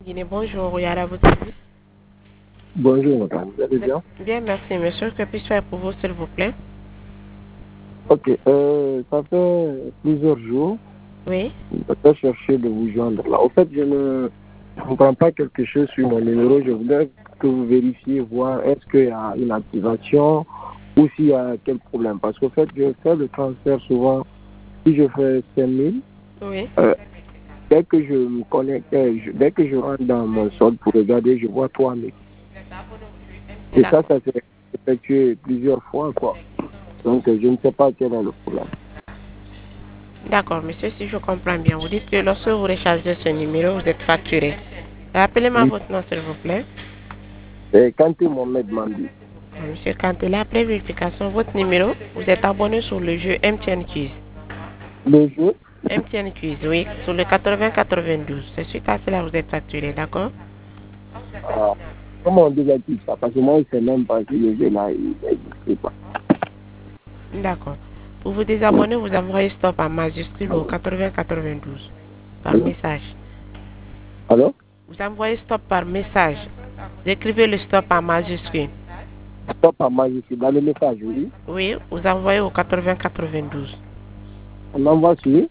Guinée, bonjour, Royal à votre service. Bonjour madame, vous allez bien? Bien, merci monsieur. Que puis-je faire pour vous, s'il vous plaît? Ok, ça fait plusieurs jours Oui, que je cherché de vous joindre là. Au fait, je ne comprends pas quelque chose sur mon numéro. Je voudrais que vous vérifiez, voir est-ce qu'il y a une activation ou s'il y a quel problème. Parce qu'au fait, je fais le transfert souvent. Si je fais 5 000, oui. euh, dès que je me connecte, dès que je rentre dans mon solde pour regarder, je vois 3 000. Et ça D'accord. s'est effectué plusieurs fois, quoi. Donc, je ne sais pas quel est le problème. D'accord, monsieur, si je comprends bien, vous dites que lorsque vous rechargez ce numéro, vous êtes facturé. Rappelez-moi Oui, votre nom, s'il vous plaît. c'est Kanté Mohamed Mandi. Monsieur Cantela, après vérification, votre numéro, vous êtes abonné sur le jeu MTN Quiz. Le jeu, MTN Quiz, oui, sur le 80-92. C'est suite à cela que vous êtes facturé, d'accord? euh, comment on désactive ça? Parce que moi, je ne sais même pas si le jeu là, il n'existe pas. D'accord. Pour vous désabonner, vous envoyez stop en majuscule au 80-92 par Allô? message. Allô? Vous envoyez stop par message. Vous écrivez le stop en majuscule. Stop à moi, je suis dans le message, oui. Oui, vous envoyez au 80-92. On envoie sur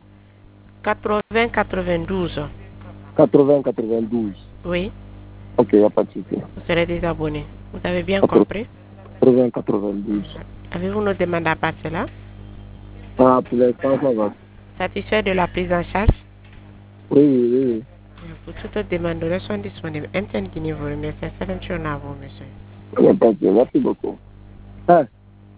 80-92. 80-92. Oui, Ok, il n'y a pas de souci. vous serez désabonné. Vous avez bien compris? 80-92. Avez-vous nos demandes à part cela? Ah, pour l'instant, ça va. Satisfait de la prise en charge? Oui, oui, oui, oui. Pour toute autre demande, nous sommes disponibles. MTN Guinée vous remercie. Excellente journée à vous, monsieur. Il n'y a pas de souci. Merci beaucoup. Ah.